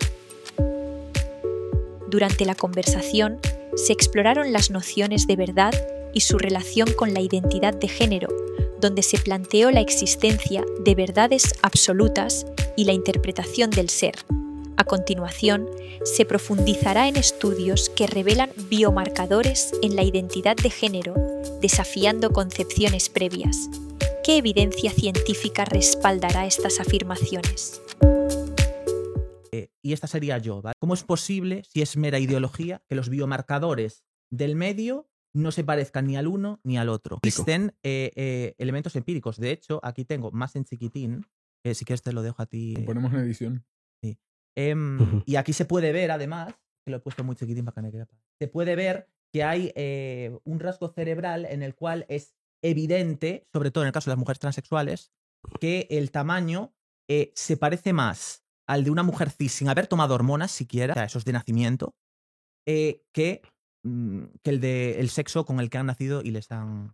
Durante la conversación se exploraron las nociones de verdad y su relación con la identidad de género, donde se planteó la existencia de verdades absolutas y la interpretación del ser. A continuación, se profundizará en estudios que revelan biomarcadores en la identidad de género, desafiando concepciones previas. ¿Qué evidencia científica respaldará estas afirmaciones? Eh, y esta sería yo, ¿vale? ¿Cómo es posible, si es mera ideología, que los biomarcadores del medio no se parezcan ni al uno ni al otro? Existen eh, eh, elementos empíricos. De hecho, aquí tengo más en chiquitín, que si quieres te lo dejo a ti. Lo eh, ponemos en edición. Em, Ujú. Y aquí se puede ver, además, que lo he puesto muy chiquitín para que me quede. Se puede ver que hay eh, un rasgo cerebral en el cual es evidente, sobre todo en el caso de las mujeres transexuales, que el tamaño eh, se parece más al de una mujer cis sin haber tomado hormonas siquiera, o sea, esos de nacimiento, eh, que, mm, que el de el sexo con el que han nacido y les han.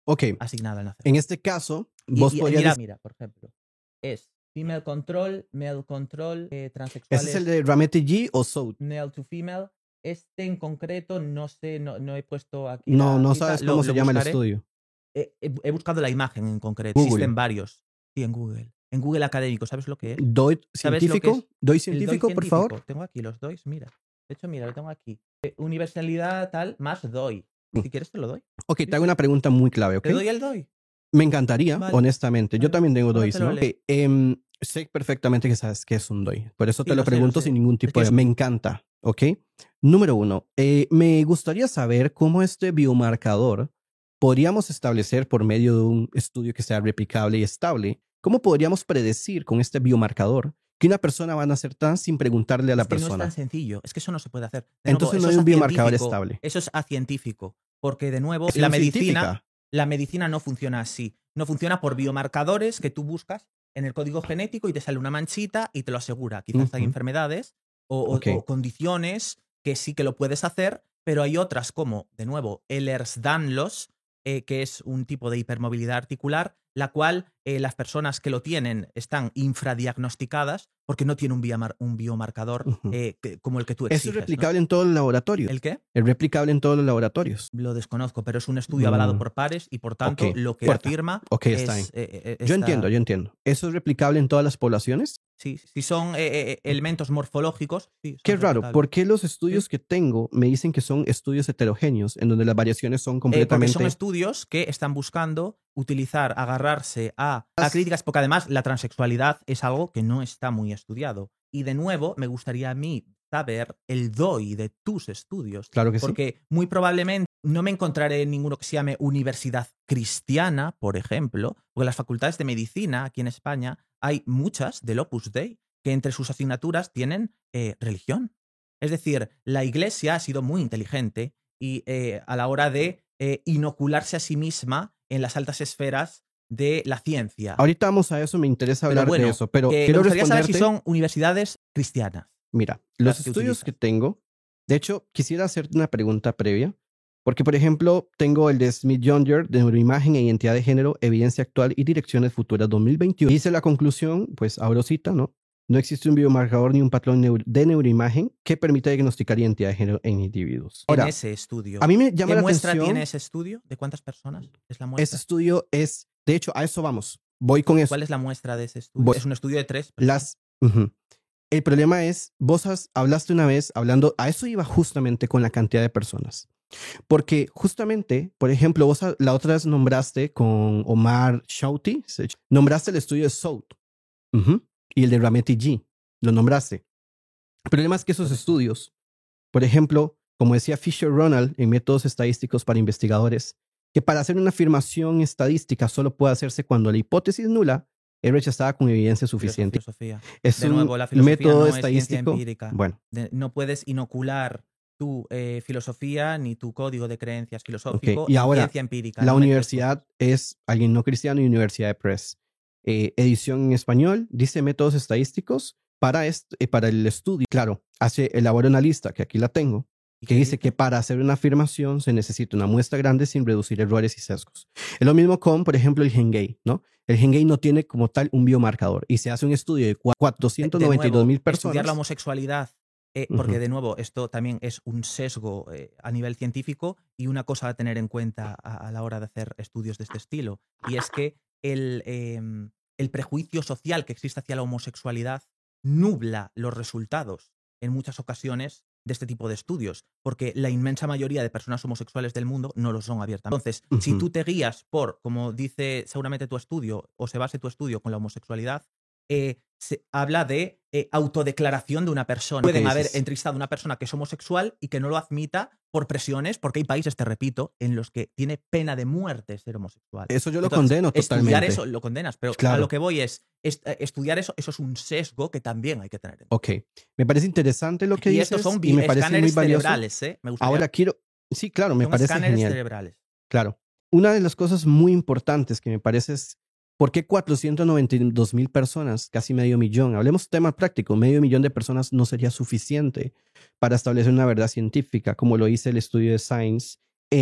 Ok, asignado al nacer. en este caso, Y- vos y, podrías... mira, mira, por ejemplo, es female control, male control, eh, transexuales, ¿Ese es el de Ramete G o Soul? male to female. Este en concreto, no sé, no, no he puesto aquí. No, la no cita, sabes lo- cómo lo se llama el buscaré. estudio. He, he- he buscado la imagen en concreto. Google. Existen varios. Sí, en Google. En Google académico, ¿sabes lo que es? ¿Doy ¿Sabes lo que científico? es? ¿Doy El científico, DOI por científico. favor? Tengo aquí los DOIs, mira. De hecho, mira, lo tengo aquí. Eh, universalidad tal, más DOI. Mm. Si quieres te lo doy. Ok, te hago una pregunta muy clave, ¿ok? ¿Te doy el DOI? Me encantaría, Vale. honestamente. Yo Vale. también tengo Ahora DOIs, te lo ¿no? leo. Eh, em, sé perfectamente que sabes qué es un DOI. Por eso Sí, te lo lo sé, lo pregunto sé. sin ningún Es tipo que de... es- Me encanta, ¿ok? Número uno, eh, me gustaría saber cómo este biomarcador podríamos establecer por medio de un estudio que sea replicable y estable. ¿Cómo podríamos predecir con este biomarcador que una persona va a nacer trans sin preguntarle a la Es que no es persona? tan sencillo. Es que eso no se puede hacer. De Entonces nuevo, no eso hay un es biomarcador acientífico. estable. Eso es acientífico. Porque, de nuevo, Es la una medicina, científica. la medicina no funciona así. No funciona por biomarcadores que tú buscas en el código genético y te sale una manchita y te lo asegura. Quizás hay Ujú. enfermedades o, o- Ok. o condiciones que sí que lo puedes hacer, pero hay otras como, de nuevo, Ehlers-Danlos, eh, que es un tipo de hipermovilidad articular, la cual eh, las personas que lo tienen están infradiagnosticadas porque no tiene un, biomar- un biomarcador Ujú. eh, que- como el que tú Eso exiges. es ¿no? replicable en todos los laboratorios. ¿El qué? Es replicable en todos los laboratorios. Lo desconozco, pero es un estudio avalado Mm. por pares y por tanto Ok, lo que corta. afirma Ok, es... está bien. eh, eh, Yo está- entiendo, yo entiendo. ¿Eso es replicable en todas las poblaciones? Sí, si son eh, eh, elementos morfológicos, sí. son Qué raro, replicables. ¿por qué los estudios que tengo me dicen que son estudios heterogéneos, en donde las variaciones son Eh, porque completamente... son estudios que están buscando utilizar, agarrarse a, a críticas, porque además la transexualidad es algo que no está muy estudiado. Y de nuevo, me gustaría a mí saber el DOI de tus estudios. Claro que sí. Porque muy probablemente no me encontraré en ninguno que se llame Universidad Cristiana, por ejemplo, porque las facultades de medicina aquí en España hay muchas del Opus Dei que entre sus asignaturas tienen eh, religión. Es decir, la Iglesia ha sido muy inteligente y eh, a la hora de eh, inocularse a sí misma en las altas esferas de la ciencia. Ahorita vamos a eso, me interesa Pero hablar bueno, de eso, pero que me quiero gustaría saber responderte... si son universidades cristianas. Mira, las los que estudios utilizas. que tengo, de hecho, quisiera hacerte una pregunta previa, porque, por ejemplo, tengo el de Smith-Younger de Neuroimagen e Identidad de Género, Evidencia Actual y Direcciones Futuras dos mil veintiuno. Hice la conclusión, pues, abro cita, ¿no? No existe un biomarcador ni un patrón neur- de neuroimagen que permita diagnosticar identidad de género en individuos. Ahora, en ese estudio. a mí me llama ¿Qué la muestra atención, tiene ese estudio? ¿De cuántas personas es la muestra? ese estudio es, de hecho, a eso vamos, voy con eso. ¿Cuál es la muestra de ese estudio? Voy- Es un estudio de tres personas. Las, ujú. El problema es, vos has- hablaste una vez hablando, a eso iba justamente con la cantidad de personas. Porque justamente, por ejemplo, vos a- la otra vez nombraste con Omar Shouty, se- nombraste el estudio de Sout ujú, y el de Ramete G, lo nombraste. El problema es que esos Correcto. estudios, por ejemplo, como decía Fisher Ronald en Métodos Estadísticos para Investigadores, que para hacer una afirmación estadística solo puede hacerse cuando la hipótesis nula es rechazada con evidencia suficiente. Filosofía. Es De un nuevo, la filosofía método no es ciencia estadístico. empírica. Bueno, De- no puedes inocular tu eh, filosofía ni tu código de creencias filosófico Ok, y en ahora, ciencia empírica. la no mezcles universidad es alguien no cristiano y Universidad de Press. Eh, edición en español, dice métodos estadísticos para, est- eh, para el estudio. Claro, hace, elabora una lista, que aquí la tengo, ¿Y que qué dice que para hacer una afirmación se necesita una muestra grande sin reducir errores y sesgos. Es lo mismo con, por ejemplo, el Gengay, ¿no? El Gengay no tiene como tal un biomarcador y se hace un estudio de cua- cuatrocientos noventa y dos mil personas. Estudiar la homosexualidad, eh, porque Ujú. de nuevo, esto también es un sesgo eh, a nivel científico y una cosa a tener en cuenta a, a la hora de hacer estudios de este estilo. Y es que el, eh, el prejuicio social que existe hacia la homosexualidad nubla los resultados en muchas ocasiones de este tipo de estudios, porque la inmensa mayoría de personas homosexuales del mundo no lo son abiertamente. Entonces, si Ujú. tú te guías por, como dice seguramente tu estudio, o se base tu estudio con la homosexualidad, eh, se habla de eh, autodeclaración de una persona. Pueden haber dices. entrevistado a una persona que es homosexual y que no lo admita por presiones, porque hay países, te repito, en los que tiene pena de muerte ser homosexual. Eso yo lo Entonces, condeno Estudiar totalmente. eso lo condenas, pero Claro. a lo que voy es, est- eh, estudiar eso, eso es un sesgo que también hay que tener en cuenta. Ok, me parece interesante lo que Y dices estos son y me parece muy escáneres valioso. cerebrales, ¿eh? Me gustaría- Ahora quiero, sí, claro, me son parece escáneres genial. cerebrales. Claro. Una de las cosas muy importantes que me parece es ¿por qué cuatrocientos noventa y dos mil personas, casi medio millón? Hablemos tema práctico, medio millón de personas no sería suficiente para establecer una verdad científica, como lo hice el estudio de Science en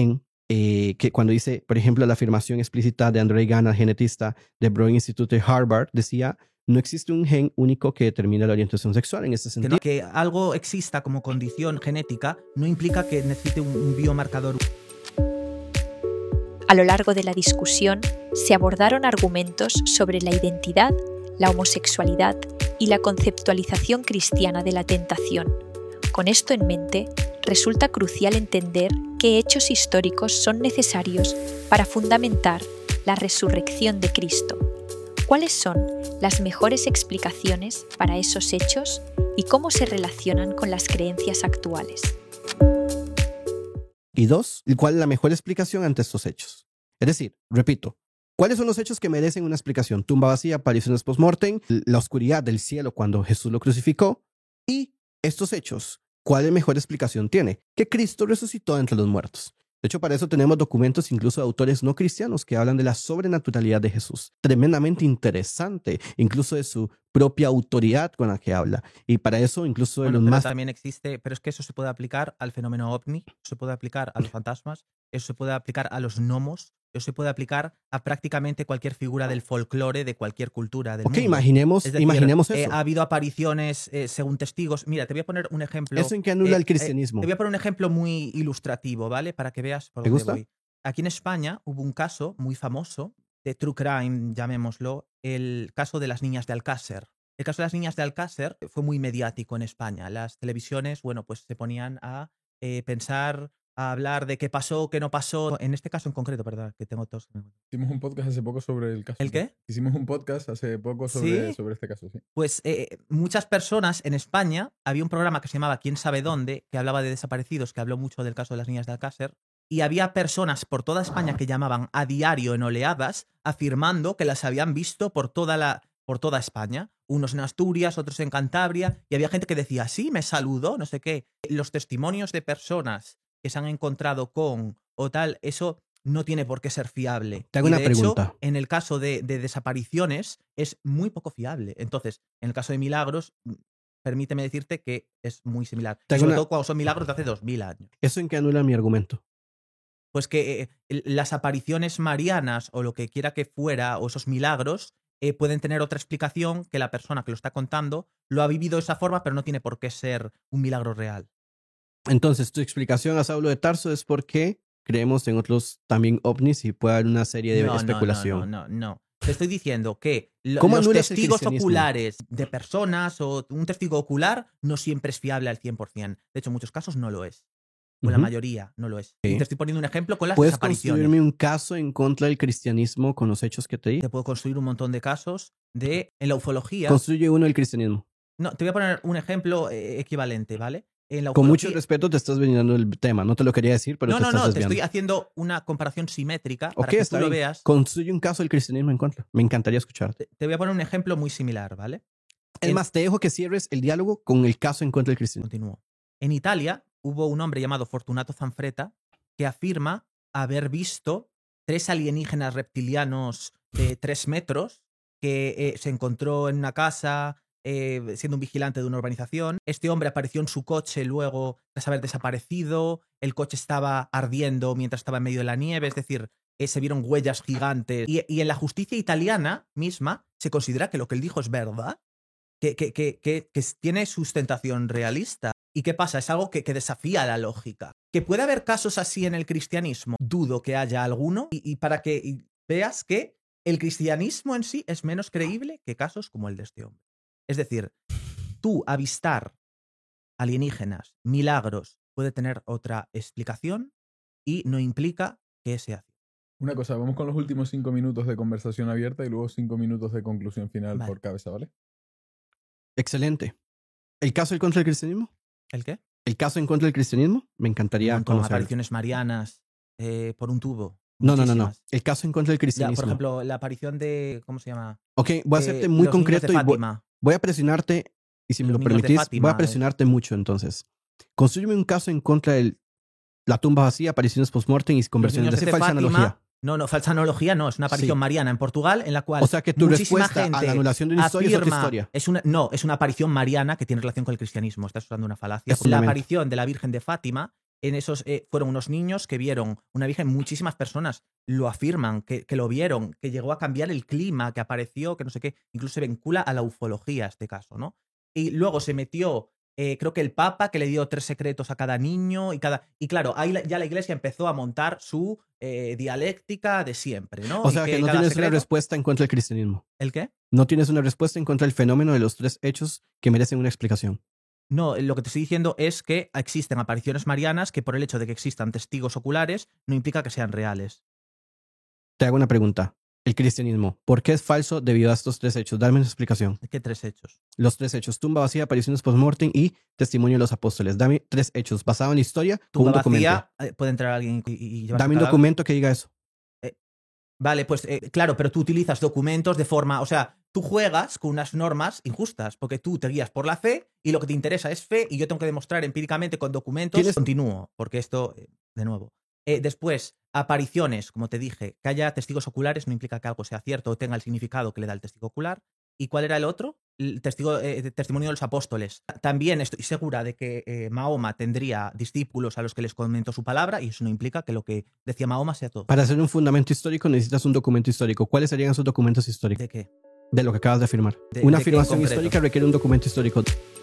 eh, que cuando dice, por ejemplo, la afirmación explícita de Andrei Ganna, genetista del Broad Institute de Harvard, decía, no existe un gen único que determine la orientación sexual en este Que, sentido. no- que algo exista como condición genética no implica que necesite un, un biomarcador. A lo largo de la discusión se abordaron argumentos sobre la identidad, la homosexualidad y la conceptualización cristiana de la tentación. Con esto en mente, resulta crucial entender qué hechos históricos son necesarios para fundamentar la resurrección de Cristo. ¿Cuáles son las mejores explicaciones para esos hechos y cómo se relacionan con las creencias actuales? Y dos, ¿cuál es la mejor explicación ante estos hechos? Es decir, repito, ¿cuáles son los hechos que merecen una explicación? Tumba vacía, apariciones post-mortem, la oscuridad del cielo cuando Jesús lo crucificó. Y estos hechos, ¿cuál mejor explicación tiene? Que Cristo resucitó entre los muertos. De hecho, para eso tenemos documentos incluso de autores no cristianos que hablan de la sobrenaturalidad de Jesús. Tremendamente interesante, incluso de su propia autoridad con la que habla. Y para eso incluso de Bueno, los pero más... también existe, pero es que eso se puede aplicar al fenómeno ovni, se puede aplicar a los fantasmas, eso se puede aplicar a los gnomos, eso se puede aplicar a prácticamente cualquier figura del folclore de cualquier cultura del Ok, mundo. imaginemos, Es decir, imaginemos eh, eso. ha habido apariciones eh, según testigos. Mira, te voy a poner un ejemplo. Eso en que anula eh, el eh, cristianismo. te voy a poner un ejemplo muy ilustrativo, ¿vale? Para que veas por ¿Te dónde gusta? voy. Aquí en España hubo un caso muy famoso de true crime, llamémoslo, el caso de las niñas de Alcácer. El caso de las niñas de Alcácer fue muy mediático en España. Las televisiones, bueno, pues se ponían a eh, pensar, a hablar de qué pasó, qué no pasó. En este caso en concreto, perdón, que tengo tos. Hicimos un podcast hace poco sobre el caso. ¿El qué? Hicimos un podcast hace poco sobre, ¿Sí? sobre este caso, sí. Pues eh, muchas personas en España, había un programa que se llamaba ¿Quién sabe dónde?, que hablaba de desaparecidos, que habló mucho del caso de las niñas de Alcácer, y había personas por toda España que llamaban a diario en oleadas, afirmando que las habían visto por toda, la, por toda España, unos en Asturias, otros en Cantabria, y había gente que decía, sí, me saludó, no sé qué. Los testimonios de personas que se han encontrado con o tal, eso no tiene por qué ser fiable. Te hago Y una de pregunta. hecho, en el caso de, de desapariciones es muy poco fiable. Entonces, en el caso de milagros, mm, permíteme decirte que es muy similar. Te Y hago sobre una- todo cuando son milagros de hace dos mil años. Eso en que anula mi argumento. Pues que eh, el- las apariciones marianas o lo que quiera que fuera, o esos milagros, eh, pueden tener otra explicación que la persona que lo está contando lo ha vivido de esa forma, pero no tiene por qué ser un milagro real. Entonces, tu explicación a Saulo de Tarso es porque creemos en otros también ovnis y puede haber una serie de No, no, especulación. No, no, no, no. Te estoy diciendo que lo- ¿Cómo los anulas el testigos cristianismo? oculares de personas o un testigo ocular no siempre es fiable al cien por cien. De hecho, en muchos casos no lo es. O en la Ujú. mayoría no lo es. Sí. Y te estoy poniendo un ejemplo con las ¿Puedes desapariciones. construirme un caso en contra del cristianismo con los hechos que te di? Te puedo construir un montón de casos de en la ufología. Construye uno del cristianismo. No, te voy a poner un ejemplo eh, equivalente, ¿vale? En la Con mucho ufología- respeto te estás viniendo el tema. No te lo quería decir, pero No, te no, estás no, te desviando. estoy haciendo una comparación simétrica Ok, para que tú está lo bien. veas. Construye un caso del cristianismo en contra. Me encantaría escucharte. Te, te voy a poner un ejemplo muy similar, ¿vale? Es En- más, te dejo que cierres el diálogo con el caso en contra del cristianismo. Continúo. En Italia hubo un hombre llamado Fortunato Zanfretta que afirma haber visto tres alienígenas reptilianos de tres metros que eh, se encontró en una casa eh, siendo un vigilante de una urbanización. Este hombre apareció en su coche luego tras haber desaparecido. El coche estaba ardiendo mientras estaba en medio de la nieve, es decir, eh, se vieron huellas gigantes. Y, y en la justicia italiana misma se considera que lo que él dijo es verdad, que, que, que, que, que tiene sustentación realista. ¿Y qué pasa? Es algo que, que desafía la lógica. ¿Que puede haber casos así en el cristianismo? Dudo que haya alguno. Y, y para que y veas que el cristianismo en sí es menos creíble que casos como el de este hombre. Es decir, tú avistar alienígenas, milagros, puede tener otra explicación y no implica que sea así. Una cosa, vamos con los últimos cinco minutos de conversación abierta y luego cinco minutos de conclusión final Vale. por cabeza, ¿vale? Excelente. ¿El caso en contra del cristianismo? ¿El qué? ¿El caso en contra del cristianismo? Me Un encantaría montón, conocerlo. apariciones marianas eh, por un tubo. No, no, no, no. Muchísimas. El caso en contra del Ya, cristianismo. por ejemplo, la aparición de. ¿Cómo se llama? Ok, voy a Eh, hacerte muy los niños concreto de y voy, Fátima. voy a presionarte, y si me Los lo niños de permitís, Fátima, voy a es- presionarte mucho entonces. Construyeme un caso en contra de la tumba vacía, apariciones post-mortem y Los conversiones. niños Hace de falsa Fátima- analogía. No, no, falsa analogía no, es una aparición Sí. mariana en Portugal en la cual O sea que tu muchísima respuesta a gente la anulación de una historia es otra afirma- historia. es una, no, es una aparición mariana que tiene relación con el cristianismo. Estás usando una falacia. Es La fundamento. aparición de la Virgen de Fátima en esos eh, fueron unos niños que vieron una virgen, muchísimas personas lo afirman, que, que lo vieron, que llegó a cambiar el clima, que apareció, que no sé qué, incluso se vincula a la ufología este caso, ¿no? Y luego se metió, eh, creo que el Papa, que le dio tres secretos a cada niño, y cada y claro, ahí la, ya la Iglesia empezó a montar su eh, dialéctica de siempre, ¿no? O sea, y que, que no cada tienes secreto... una respuesta en contra del cristianismo. ¿El qué? No tienes una respuesta en contra del fenómeno de los tres hechos que merecen una explicación. No, lo que te estoy diciendo es que existen apariciones marianas que por el hecho de que existan testigos oculares no implica que sean reales. Te hago una pregunta. El cristianismo, ¿por qué es falso debido a estos tres hechos? Dame una explicación. ¿Qué tres hechos? Los tres hechos, tumba vacía, apariciones post-mortem y testimonio de los apóstoles. Dame tres hechos basados en la historia con Tumba un documento. vacía, eh, puede entrar alguien y, y llevarse Dame el un cadáver. documento que diga eso. Vale, pues eh, claro, pero tú utilizas documentos de forma, o sea, tú juegas con unas normas injustas, porque tú te guías por la fe y lo que te interesa es fe y yo tengo que demostrar empíricamente con documentos. ¿Tienes- Continúo, porque esto, eh, de nuevo. Eh, después, apariciones, como te dije, que haya testigos oculares no implica que algo sea cierto o tenga el significado que le da el testigo ocular. ¿Y cuál era el otro? El testigo, eh, testimonio de los apóstoles. También estoy segura de que eh, Mahoma tendría discípulos a los que les comentó su palabra y eso no implica que lo que decía Mahoma sea todo. Para hacer un fundamento histórico necesitas un documento histórico. ¿Cuáles serían esos documentos históricos? ¿De qué? De lo que acabas de afirmar. ¿De- Una de qué en afirmación concreto? histórica requiere un documento histórico.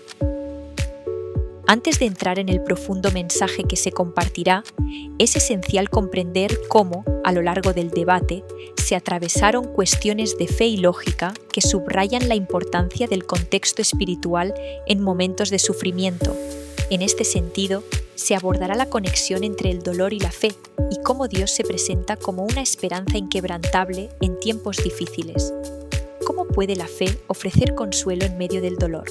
Antes de entrar en el profundo mensaje que se compartirá, es esencial comprender cómo, a lo largo del debate, se atravesaron cuestiones de fe y lógica que subrayan la importancia del contexto espiritual en momentos de sufrimiento. En este sentido, se abordará la conexión entre el dolor y la fe y cómo Dios se presenta como una esperanza inquebrantable en tiempos difíciles. ¿Cómo puede la fe ofrecer consuelo en medio del dolor?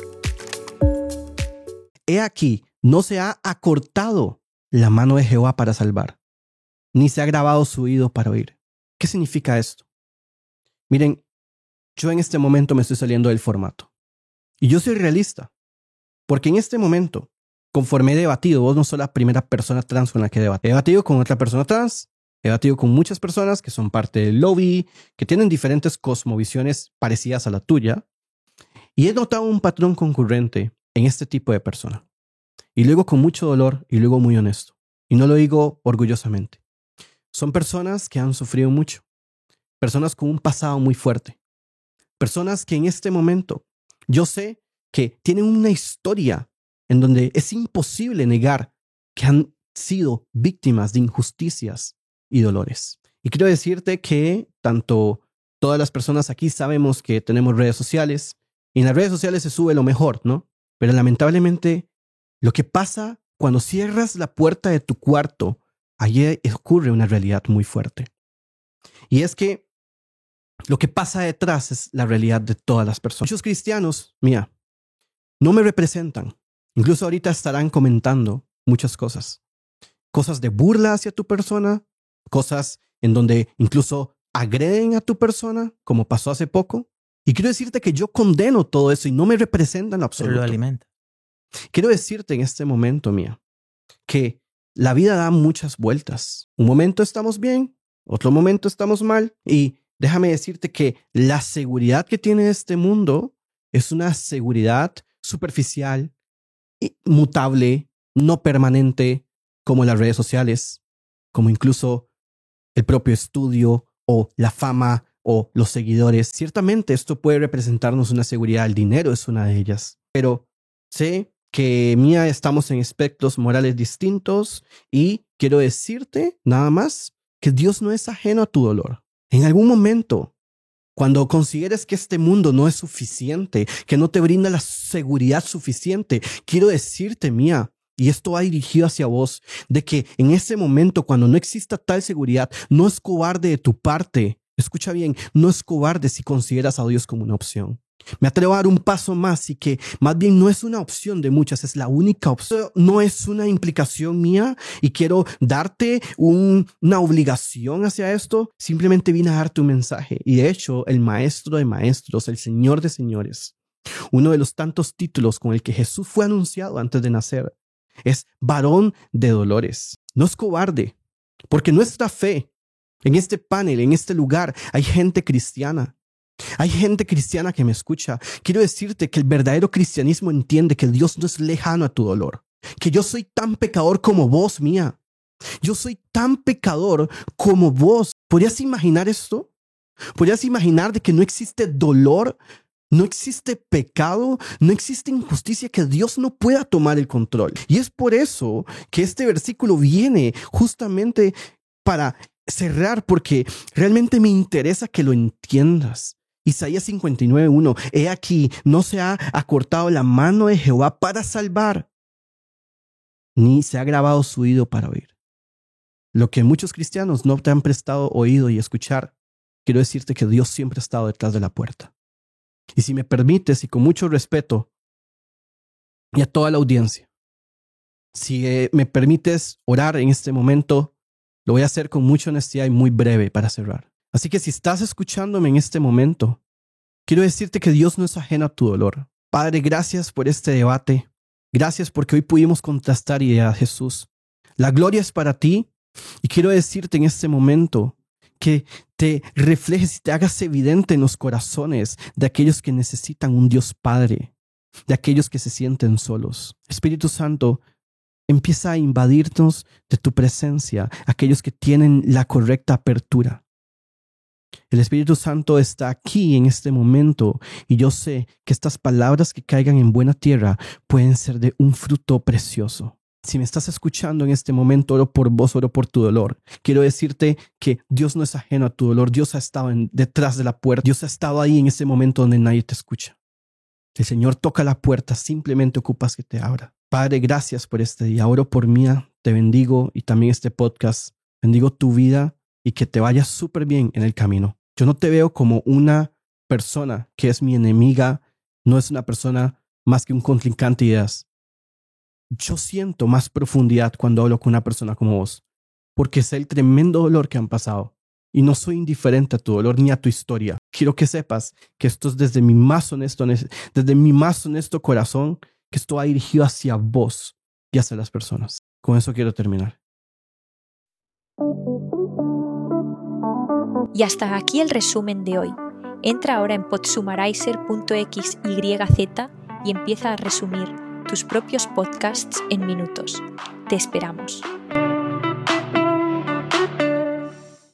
He aquí, no se ha acortado la mano de Jehová para salvar, ni se ha grabado su oído para oír. ¿Qué significa esto? Miren, yo en este momento me estoy saliendo del formato. Y yo soy realista, porque en este momento, conforme he debatido, vos no sos la primera persona trans con la que he debatido. He debatido con otra persona trans, he debatido con muchas personas que son parte del lobby, que tienen diferentes cosmovisiones parecidas a la tuya, y he notado un patrón concurrente en este tipo de persona. Y luego con mucho dolor y luego muy honesto. Y no lo digo orgullosamente. Son personas que han sufrido mucho. Personas con un pasado muy fuerte. Personas que en este momento yo sé que tienen una historia en donde es imposible negar que han sido víctimas de injusticias y dolores. Y quiero decirte que tanto todas las personas aquí sabemos que tenemos redes sociales y en las redes sociales se sube lo mejor, ¿no? Pero lamentablemente lo que pasa cuando cierras la puerta de tu cuarto, allí ocurre una realidad muy fuerte. Y es que lo que pasa detrás es la realidad de todas las personas. Muchos cristianos, mira, no me representan. Incluso ahorita estarán comentando muchas cosas. Cosas de burla hacia tu persona, cosas en donde incluso agreden a tu persona, como pasó hace poco. Y quiero decirte que yo condeno todo eso y no me representan en Pero absoluto. lo alimenta. Quiero decirte en este momento, mía, que la vida da muchas vueltas. Un momento estamos bien, otro momento estamos mal. Y déjame decirte que la seguridad que tiene este mundo es una seguridad superficial, mutable, no permanente, como las redes sociales, como incluso el propio estudio o la fama o los seguidores. Ciertamente esto puede representarnos una seguridad. El dinero es una de ellas. Pero sé que mía estamos en aspectos morales distintos y quiero decirte nada más que Dios no es ajeno a tu dolor. En algún momento, cuando consideres que este mundo no es suficiente, que no te brinda la seguridad suficiente, quiero decirte, mía, y esto va dirigido hacia vos, de que en ese momento, cuando no exista tal seguridad, no es cobarde de tu parte. Escucha bien, no es cobarde si consideras a Dios como una opción. Me atrevo a dar un paso más y que más bien no es una opción de muchas, es la única opción. No es una implicación mía y quiero darte un, una obligación hacia esto. Simplemente vine a darte un mensaje. Y de hecho, el maestro de maestros, el señor de señores, uno de los tantos títulos con el que Jesús fue anunciado antes de nacer, es varón de dolores. No es cobarde, porque nuestra fe, en este panel, en este lugar, hay gente cristiana. Hay gente cristiana que me escucha. Quiero decirte que el verdadero cristianismo entiende que Dios no es lejano a tu dolor. que yo soy tan pecador como vos, Mía. Yo soy tan pecador como vos. ¿Podrías imaginar esto? ¿Podrías imaginar de que no existe dolor? No existe pecado, no existe injusticia, que Dios no pueda tomar el control. Y es por eso que este versículo viene justamente para cerrar, porque realmente me interesa que lo entiendas. Isaías cincuenta y nueve, uno. He aquí, no se ha acortado la mano de Jehová para salvar, ni se ha grabado su oído para oír. Lo que muchos cristianos no te han prestado oído y escuchar, quiero decirte que Dios siempre ha estado detrás de la puerta. Y si me permites, y con mucho respeto, y a toda la audiencia, si eh, me permites orar en este momento, lo voy a hacer con mucha honestidad y muy breve para cerrar. Así que si estás escuchándome en este momento, quiero decirte que Dios no es ajeno a tu dolor. Padre, gracias por este debate. Gracias porque hoy pudimos contrastar ideas, Jesús. La gloria es para ti, y quiero decirte en este momento que te reflejes y te hagas evidente en los corazones de aquellos que necesitan un Dios Padre, de aquellos que se sienten solos. Espíritu Santo, empieza a invadirnos de tu presencia, aquellos que tienen la correcta apertura. El Espíritu Santo está aquí en este momento, y yo sé que estas palabras que caigan en buena tierra pueden ser de un fruto precioso. Si me estás escuchando en este momento, oro por vos, oro por tu dolor. Quiero decirte que Dios no es ajeno a tu dolor. Dios ha estado en, detrás de la puerta. Dios ha estado ahí en ese momento donde nadie te escucha. El Señor toca la puerta, simplemente ocupas que te abra. Padre, gracias por este día. Oro por Mía, te bendigo, y también este podcast. Bendigo tu vida y que te vaya súper bien en el camino. Yo no te veo como una persona que es mi enemiga. No es una persona más que un contrincante de ideas. Yo siento más profundidad cuando hablo con una persona como vos, porque sé el tremendo dolor que han pasado, y no soy indiferente a tu dolor ni a tu historia. Quiero que sepas que esto es desde mi más honesto, desde mi más honesto corazón, que esto va dirigido hacia vos y hacia las personas. Con eso quiero terminar. Y hasta aquí el resumen de hoy. Entra ahora en podsumarizer punto xyz y empieza a resumir tus propios podcasts en minutos. Te esperamos.